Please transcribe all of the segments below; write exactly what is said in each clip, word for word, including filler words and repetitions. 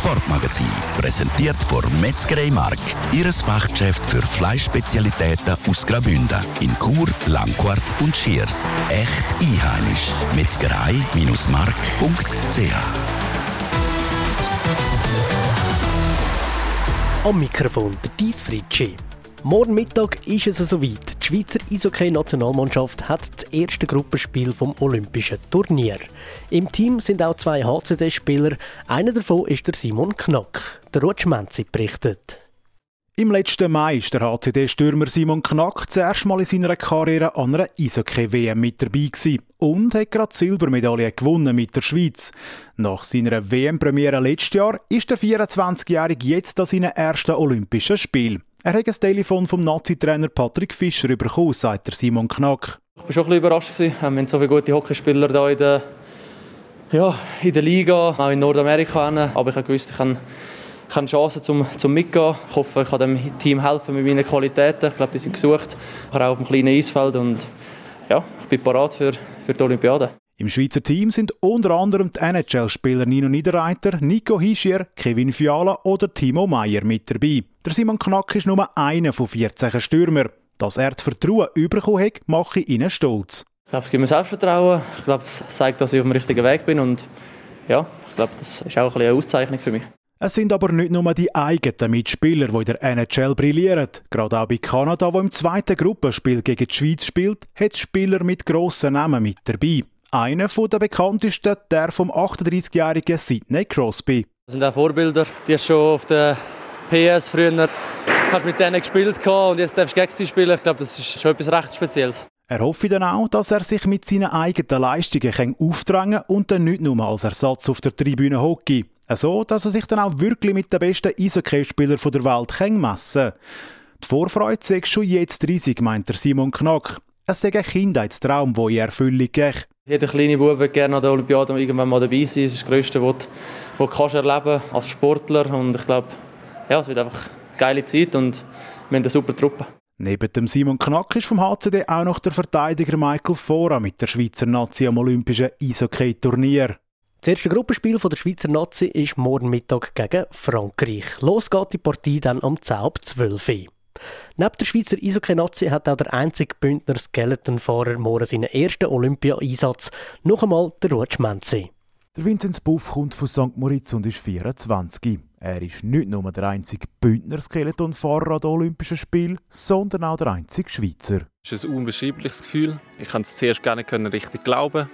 Sportmagazin, präsentiert von Metzgerei Mark, ihres Fachgeschäft für Fleischspezialitäten aus Graubünden in Chur, Langquart und Schiers. Echt einheimisch. Metzgerei Mark punkt c h. Am Mikrofon der Dies Fritschi. Morgen Mittag ist es soweit. Die Schweizer Eishockey-Nationalmannschaft hat das erste Gruppenspiel vom Olympischen Turnier. Im Team sind auch zwei H C D-Spieler. Einer davon ist der Simon Knack. Der Rutsch Menzi berichtet. Im letzten Mai war der H C D-Stürmer Simon Knack zuerst mal in seiner Karriere an einer Eishockey-W M mit dabei gewesen und hat gerade die Silbermedaille gewonnen mit der Schweiz. Nach seiner W M-Premiere letztes Jahr ist der vierundzwanzigjährige jetzt an seinen ersten Olympischen Spielen. Er hat ein Telefon vom Nazi-Trainer Patrick Fischer bekommen, sagt der Simon Knack. Ich war schon ein bisschen überrascht. Wir haben so viele gute Hockeyspieler hier in der, ja, in der Liga, auch in Nordamerika. Aber ich habe gewusst, ich habe Ich habe Chancen zum, zum Mitgehen. Ich hoffe, ich kann dem Team helfen mit meinen Qualitäten. Ich glaube, die sind gesucht. Auch auf dem kleinen Eisfeld. Und ja, ich bin bereit für, für die Olympiade. Im Schweizer Team sind unter anderem die N H L-Spieler Nino Niederreiter, Nico Hischier, Kevin Fiala oder Timo Meyer mit dabei. Der Simon Knack ist nur einer von vierzehn Stürmern. Dass er das Vertrauen bekommen hat, mache ich ihnen stolz. Ich glaube, es gibt mir Selbstvertrauen. Ich glaube, es zeigt, dass ich auf dem richtigen Weg bin. Und ja, ich glaube, das ist auch ein bisschen eine Auszeichnung für mich. Es sind aber nicht nur die eigenen Mitspieler, die in der N H L brillieren. Gerade auch bei Kanada, wo im zweiten Gruppenspiel gegen die Schweiz spielt, hat es Spieler mit grossen Namen mit dabei. Einer der bekanntesten, der vom achtunddreißigjährigen Sidney Crosby. Das sind auch Vorbilder, die hast schon auf der P S früher hast mit denen gespielt und jetzt darfst du gegen sie spielen. Ich glaube, das ist schon etwas recht Spezielles. Er hofft dann auch, dass er sich mit seinen eigenen Leistungen aufdrängen kann und dann nicht nur als Ersatz auf der Tribüne Hockey. So, dass er sich dann auch wirklich mit den besten Eishockeyspielern der Welt messen kann. Die Vorfreude sei schon jetzt riesig, meint der Simon Knack. Es sei ein Kindheitstraum, der in Erfüllung geht. Jeder kleine Bub wird gerne an der Olympiade irgendwann mal dabei sein. Das ist das Größte, was du, was du erleben kannst als Sportler. Und ich glaube, ja, es wird einfach eine geile Zeit und wir haben eine super Truppe. Neben dem Simon Knack ist vom H C D auch noch der Verteidiger Michael Fora mit der Schweizer Nazi am Olympischen Eishockey-Turnier. Das erste Gruppenspiel der Schweizer Nazi ist morgen Mittag gegen Frankreich. Los geht die Partie dann um zehn ab zwölf. Neben der Schweizer Eishockey-Nazi hat auch der einzige Bündner Skeletonfahrer morgen seinen ersten Olympia-Einsatz. Noch einmal der Rutsch Menzi. Der Vinzenz Buff kommt von Sankt Moritz und ist vierundzwanzig. Er ist nicht nur der einzige Bündner Skeletonfahrer an den Olympischen Spielen, sondern auch der einzige Schweizer. Es ist ein unbeschreibliches Gefühl. Ich konnte es zuerst gar nicht richtig glauben.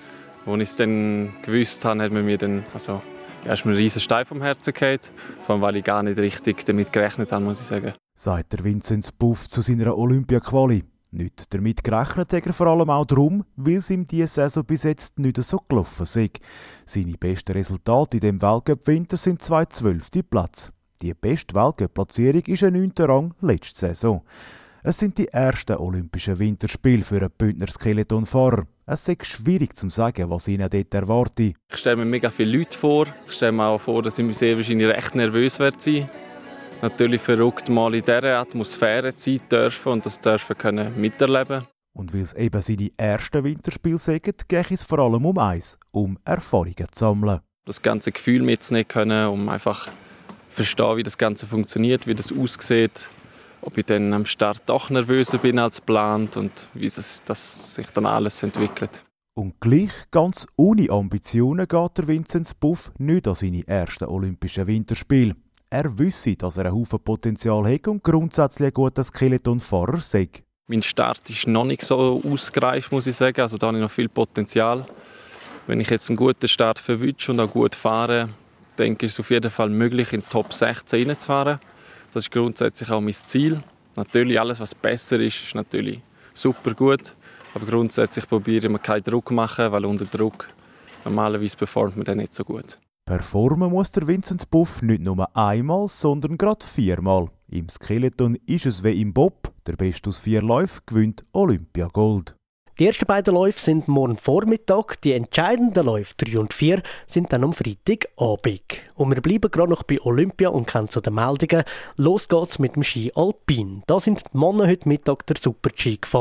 Als ich es dann gewusst habe, hat man mir dann, also, ja, ist mir ein riesen Stein vom Herzen gefallen. Vor allem, weil ich gar nicht richtig damit gerechnet habe, muss ich sagen. Sagt der Vinzenz Buff zu seiner Olympia-Quali. Nicht damit gerechnet hat er vor allem auch darum, weil es ihm diese Saison bis jetzt nicht so gelaufen ist. Seine besten Resultate in diesem Weltcup-Winter sind zwei zwölfte Plätze. Die beste Weltcup-Platzierung ist ein neunter Rang letzte Saison. Es sind die ersten Olympischen Winterspiele für einen Bündner Skeletonfahrer. Es ist schwierig zu sagen, was ihnen dort erwartet. Ich stelle mir mega viele Leute vor. Ich stelle mir auch vor, dass ich sehr wahrscheinlich recht nervös werde sein. Natürlich verrückt, mal in dieser Atmosphäre sein dürfen und das dürfen können miterleben. Und weil es eben seine ersten Winterspiele sind, geht es vor allem um eins, um Erfahrungen zu sammeln. Das ganze Gefühl mitnehmen können, um einfach zu verstehen, wie das Ganze funktioniert, wie das aussieht. Ob ich dann am Start doch nervöser bin als geplant und wie es, dass sich dann alles entwickelt. Und gleich ganz ohne Ambitionen geht der Vinzenz Buff nicht an seine ersten Olympischen Winterspiele. Er wisse, dass er ein Haufen Potenzial hat und grundsätzlich ein guter Skeletonfahrer sei. Mein Start ist noch nicht so ausgereift, muss ich sagen. Also da habe ich noch viel Potenzial. Wenn ich jetzt einen guten Start verwünsche und auch gut fahre, denke ich, ist es auf jeden Fall möglich, in die Top sechzehn reinzufahren. Das ist grundsätzlich auch mein Ziel. Natürlich, alles, was besser ist, ist natürlich super gut. Aber grundsätzlich probiere ich mir keinen Druck zu machen, weil unter Druck normalerweise performt man dann nicht so gut. Performen muss der Vinzenz Buff nicht nur einmal, sondern gerade viermal. Im Skeleton ist es wie im Bob. Der Beste aus vier Läufen gewinnt Olympiagold. Die ersten beiden Läufe sind morgen Vormittag, die entscheidenden Läufe drei und vier sind dann am Freitagabend. Und wir bleiben gerade noch bei Olympia und kommen zu den Meldungen. Los geht's mit dem Ski Alpin. Da sind die Männer heute Mittag der Super-G gefahren.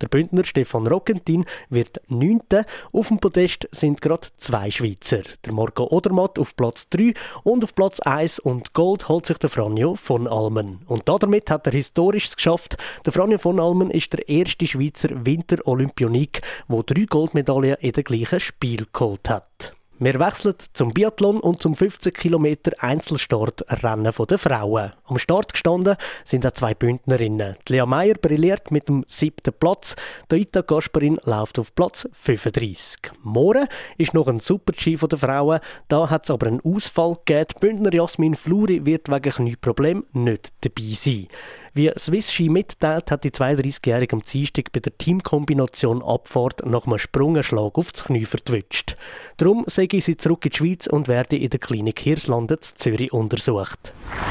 Der Bündner Stefan Rockentin wird Neunter. Auf dem Podest sind gerade zwei Schweizer. Der Marco Odermatt auf Platz drei und auf Platz eins und Gold holt sich der Franjo von Almen. Und damit hat er Historisches geschafft. Der Franjo von Almen ist der erste Schweizer Winter-Olympionik, der drei Goldmedaillen in den gleichen Spiel geholt hat. Wir wechseln zum Biathlon und zum fünfzehn Kilometer Einzelstartrennen der Frauen. Am Start gestanden sind auch zwei Bündnerinnen. Die Lea Meyer brilliert mit dem siebten Platz. Die Ita Gasparin läuft auf Platz fünfunddreissig. Morgen ist noch ein Super-G der Frauen. Da hat es aber einen Ausfall gegeben. Die Bündner Jasmin Fluri wird wegen Knieproblem nicht dabei sein. Wie Swiss Ski mitteilt, hat die zweiunddreißigjährige am Dienstag bei der Teamkombination Abfahrt nach einem Sprungenschlag aufs Knie vertwitscht. Darum sei sie zurück in die Schweiz und werde in der Klinik Hirslanden in Zürich untersucht.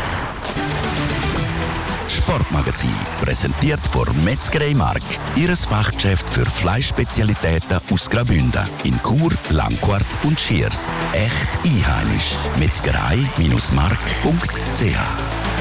Sportmagazin, präsentiert von Metzgerei Mark, Ihres Fachgeschäft für Fleischspezialitäten aus Graubünden in Chur, Langquart und Schiers. Echt einheimisch. Metzgerei Mark punkt c h